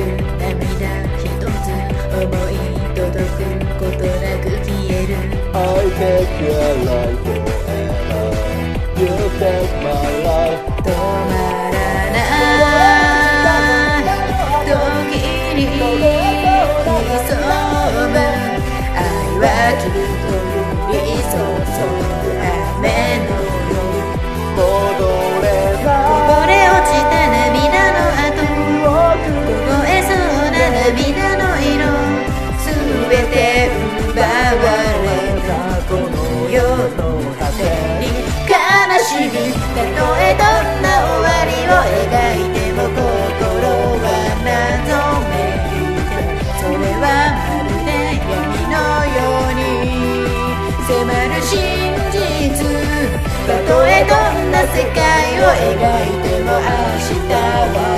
涙一つ思い届くことなく消える I take your life forever. You take my life. 止まらない時に潜む愛はきっと降り注ぐ雨のように戻れないこぼれ落ちた涙の後凍えそうな涙の色すべて奪われたこの世の果てに悲しみたとえどんな終わりを描いても心は謎めいてそれはまるで闇のように迫る真実たとえどんな世界を描いても明日は